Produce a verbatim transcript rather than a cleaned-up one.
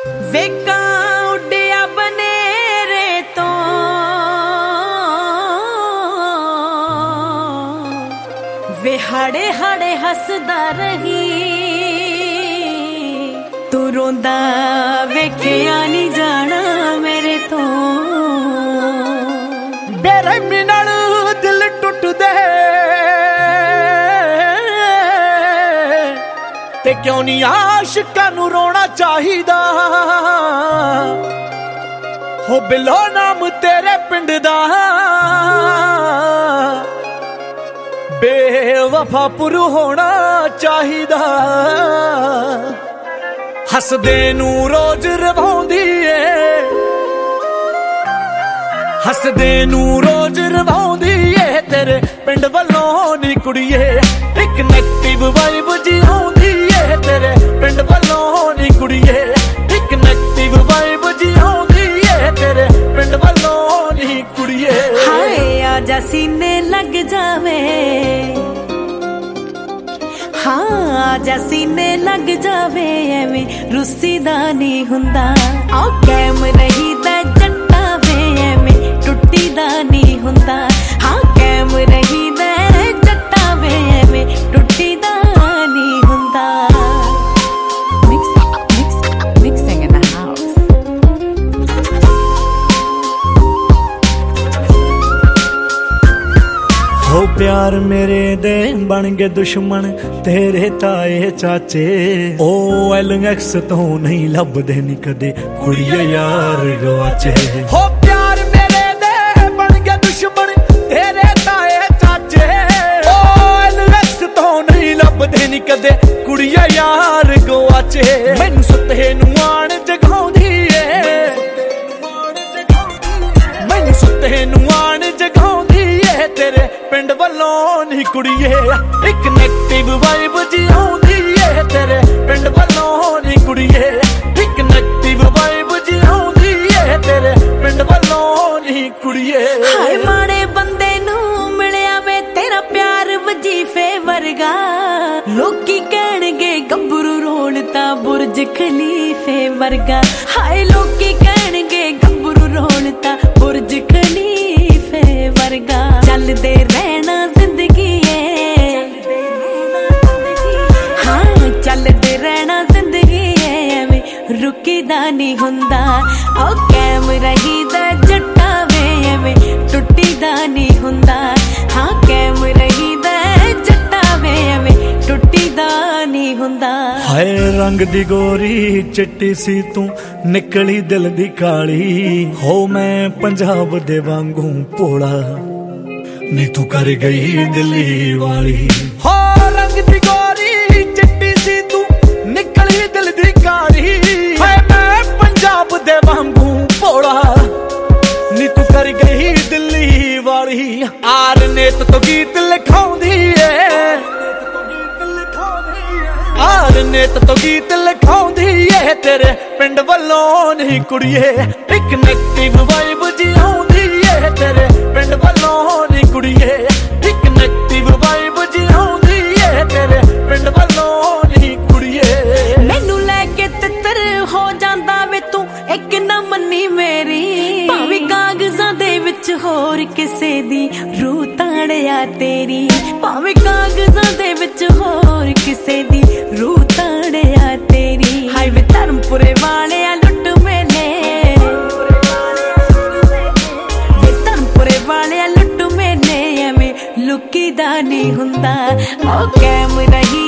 ਵੇਕਾਂ ਉੱਡਿਆ ਬਨੇਰੇ ਤੋਂ ਵੇ ਹਾੜੇ ਹਾੜੇ ਹੱਸਦਾ ਰਹੀ ਤੂੰ ਰੋਂਦਾ ਵੇਖਿਆ ਨਹੀਂ ਜਾਣਾ ਮੇਰੇ ਤੋਂ ਬੇਰਹਿਮੀ ਨਾਲ ਦਿਲ ਟੁੱਟਦੇ ਤੇ ਕਿਉਂ ਨਹੀਂ ਆਸ਼ਿਕਾਂ ਨੂੰ ਰੋਣਾ ਚਾਹੀਦਾ ਹੋ ਬਿਲੋ ਨਾਮ ਤੇਰੇ ਪਿੰਡ ਦਾ ਬੇਵਫਾ ਪੁਰੂ ਹੋਣਾ ਚਾਹੀਦਾ ਹੱਸਦੇ ਨੂੰ ਰੋਜ਼ ਰਵਾਉਂਦੀ ਏ ਹੱਸਦੇ ਨੂੰ ਰੋਜ਼ ਰਵਾਉਂਦੀ ਏ ਤੇਰੇ ਪਿੰਡ ਵੱਲੋਂ ਨੀ ਕੁੜੀਏ ਇੱਕ ਨੈਗੇਟਿਵ ਵਾਈਬ ਜੀ ਆਉਂਦੀ ਏ ਤੇਰੇ ਪਿੰਡ ਵੱਲੋਂ ਨੀ ਕੁੜੀਏ ਇੱਕ ਨੈਗੇਟਿਵ ਵਾਈਬ ਜੀ ਆਉਂਦੀ ਏ ਤੇਰੇ ਪਿੰਡ ਵੱਲੋਂ ਨੀ ਕੁੜੀਏ ਹਾਏ ਆਜਾ ਸੀਨੇ ਲੱਗ ਜਾਵੇ ਹਾਂ ਆਜਾ ਸੀਨੇ ਲੱਗ ਜਾਵੇ ਐਵੇਂ ਰੁੱਸੀ ਦਾ ਨਹੀਂ ਹੁੰਦਾ ਆਓ ਕੈਮ ਰਹੀਦਾ ਜੱਟਾ ਵੇ ਐਵੇਂ ਟੁੱਟੀ ਦਾ ਨਹੀਂ ਹੁੰਦਾ ਹਾਂ ਕੈਮ ਰਹੀਦਾ ਜੱਟਾ ਵੇ ਐਵੇਂ ਟੁੱਟੀ ਦਾ ਨਹੀਂ ਹੁੰਦਾ Mixing in the house. ਹੋ ਪਿਆਰ ਮੇਰੇ ਦੇ ਬਣ ਗਏ ਦੁਸ਼ਮਣ ਤੇਰੇ ਤਾਏ ਚਾਚੇ ਉਹ ਐਲ ਐਕਸ ਤੋਂ ਨਹੀਂ ਲੱਭਦੇ ਨੀ ਕਦੇ ਕੁੜੀਏ ਯਾਰ ਗਵਾਚੇ ਹੋ ਪਿਆਰ ਮੇਰੇ ਦੇ ਬਣ ਗਏ ਦੁਸ਼ਮਣ ਤੇਰੇ ਤਾਏ ਚਾਚੇ ਉਹ ਐਲ ਐਕਸ ਤੋਂ ਨਹੀਂ ਲੱਭਦੇ ਨੀ ਕਦੇ ਕੁੜੀਏ ਯਾਰ ਗਵਾਚੇ ਮੈਨੂੰ ਸੁੱਤੇ ਨੂੰ ਆਣ ਜਗਾਉਂਦੀ ਏ ਮੈਨੂੰ ਸੁੱਤੇ ਨੂੰ ਆਣ ਜਗਾਉਂਦੀ ਏ ਤੇਰੇ ਪਿੰਡ ਵੱਲੋਂ ਨੀ ਕੁੜੀਏ ਇੱਕ ਨੈਗੇਟਿਵ ਵਾਈਬ ਜੀ ਆਉਂਦੀ ਏ ਤੇਰੇ ਪਿੰਡ ਵੱਲੋਂ ਨੀ ਕੁੜੀਏ ਇੱਕ ਨੈਗੇਟਿਵ ਵਾਈਬ ਜੀ ਆਉਂਦੀ ਏ ਤੇਰੇ ਪਿੰਡ ਵੱਲੋਂ ਨੀ ਕੁੜੀਏ ਹਾਏ ਮਾੜੇ ਬੰਦੇ ਨੂੰ ਮਿਲਿਆ ਵੇ ਤੇਰਾ ਪਿਆਰ ਵਜੀਫੇ ਵਰਗਾ ਲੋਕੀ ਕਹਿਣਗੇ ਗੱਭਰੂ ਰੋਲ ਤਾਂ ਬੁਰਜ ਖਲੀਫੇ ਵਰਗਾ ਹਾਏ ਲੋਕੀ ਕਹਿਣਗੇ ਗੱਭਰੂ ਰੋਲ ਤਾਂ ਬੁਰਜ ਖਲੀਫੇ ਵਰਗਾ ਚੱਲਦੇ ਰਹਿਣਾ ਜ਼ਿੰਦਗੀ ਏ ਹਾਂ ਚੱਲਦੇ ਰਹਿਣਾ ਜ਼ਿੰਦਗੀ ਏ ਐਵੇਂ ਰੁਕੀ ਦਾ ਨਹੀਂ ਹੁੰਦਾ ਓ ਕੈਮ ਰਹੀਦਾ ਜੱਟਾ ਵੇ ਐਵੇਂ ਟੁੱਟੀ ਦਾ ਨਹੀਂ ਹੁੰਦਾ ਹਾਂ ਕੈਮ ਰਹੀਦਾ ਜੱਟਾ ਵੇ ਐਵੇਂ ਟੁੱਟੀ ਦਾ ਨਹੀਂ ਹੁੰਦਾ ਹਾਏ ਰੰਗ ਦੀ ਗੋਰੀ ਚਿੱਟੀ ਸੀ ਤੂੰ ਨਿਕਲੀ ਦਿਲ ਦੀ ਕਾਲੀ ਹੋ ਮੈਂ ਪੰਜਾਬ ਦੇ ਵਾਂਗੂ ਭੋਲਾ ਨੀ ਤੂੰ ਕਰ ਗਈ ਦਿੱਲੀ ਵਾਲੀ ਹੋ ਰੰਗ ਦੀ ਗੋਰੀ ਚਿੱਟੀ ਸੀ ਤੂੰ ਨਿਕਲੀ ਦਿਲ ਦੀ ਕਾਲੀ ਹਾਏ ਮੈਂ ਪੰਜਾਬ ਦੇ ਵਾਂਗੂ ਭੋਲਾ ਨੀ ਤੂੰ ਕਰ ਗਈ ਦਿੱਲੀ ਵਾਲੀ ਆਰ ਨੇਤ ਤੋਂ ਗੀਤ ਲਿਖਾਉਂਦੀ ਏ ਆਰ ਨੇਤ ਤੋਂ ਗੀਤ ਲਿਖਾਉਂਦੀ ਏ ਤੇਰੇ ਪਿੰਡ ਵੱਲੋਂ ਨੀ ਕੁੜੀਏ ਇੱਕ ਨੈਗੇਟਿਵ ਵਾਈਬ ਜੀ ਆਉਂਦੀ ਏ ਤੇਰੇ ਪਿੰਡ ਵੱਲੋਂ ਨੀ ਕੁੜੀਏ ਇੱਕ ਨੈਗੇਟਿਵ ਵਾਈਬ ਜੀ ਆਉਂਦੀ ਏ ਤੇਰੇ ਪਿੰਡ ਵੱਲੋਂ ਨੀ ਕੁੜੀਏ ਮੈਨੂੰ ਲੈ ਕੇ ਤਿੱਤਰ ਹੋ ਜਾਂਦਾ ਵੇ ਤੂੰ ਇੱਕ ਨਾ ਮੰਨੀ ਮੇਰੀ ਭਾਵੇਂ ਕਾਗਜ਼ਾਂ ਦੇ ਵਿੱਚ ਹੋਰ ਕਿਸੇ ਦੀ ਰੂਹ ਤਾੜਿਆ ਤੇਰੀ ਭਾਵੇਂ ਕਾਗਜ਼ਾਂ ਦੇ ਵਿੱਚ ਹੋਰ ਕਿਸੇ ਦੀ ਰੂਹ ਤਾੜਿਆ ਤੇਰੀ ਹਾਏ ਵੇ ਧਰਮਪੁਰੇ ਵਾਲਿਆ ਲੁੱਟ ਮੇਲੇ ਵੇ ਧਰਮਪੁਰੇ ਵਾਲਿਆ ਲੁੱਟ ਮੇਲੇ ਐਵੇਂ ਲੁਕੀ ਦਾ ਨਹੀਂ ਹੁੰਦਾ ਓ ਕੈਮ ਰਹੀ